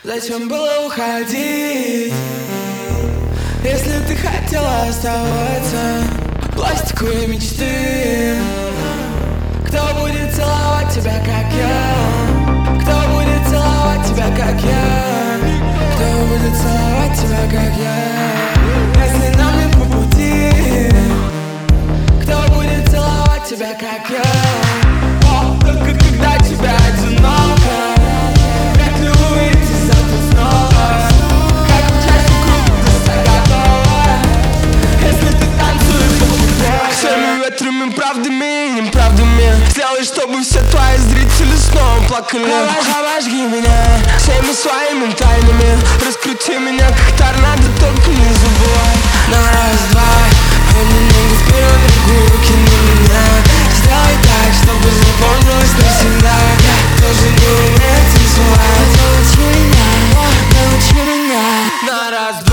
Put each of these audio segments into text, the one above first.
Зачем было уходить, если ты хотела оставаться? Пластиковые мечты. Кто будет целовать тебя, как я? Кто будет целовать тебя, как я? Кто будет целовать тебя, как я? Если нам не по пути, кто будет целовать тебя, как я? О, только когда тебя одиноко, как не увидеть завтра снова, как участник круга до 100 готова, если ты танцуешь по всеми ветрами, правдами и неправдами. Сделай, чтобы все твои зрители снова плакали. Обожги меня всеми своими тайнами. Раскрути меня как торнадо, только не забывай. На раз-два, одну ногу вперед, другую кину меня. Сделай так, чтобы запомнилось навсегда. Я тоже не умею танцевать. Научи меня. На раз-два.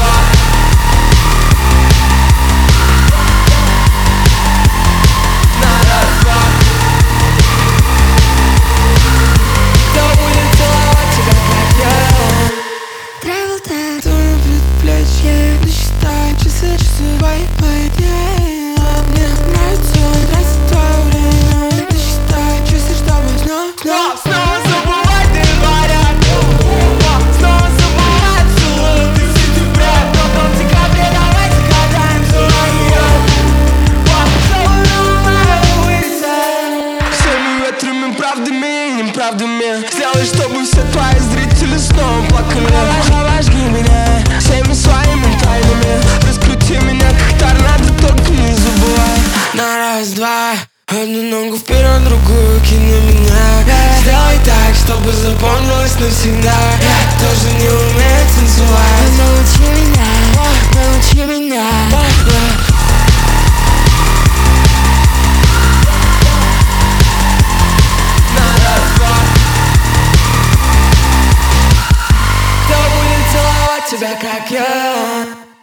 Сделай, чтобы все твои зрители снова плакали. Обожги меня всеми своими тайнами. Раскрути меня как торнадо, только не забывай. На раз-два, одну ногу вперед, другую кину меня. Сделай так, чтобы запомнилось навсегда. Я тоже не умею танцевать. Научи меня, научи меня. Тебя, как я.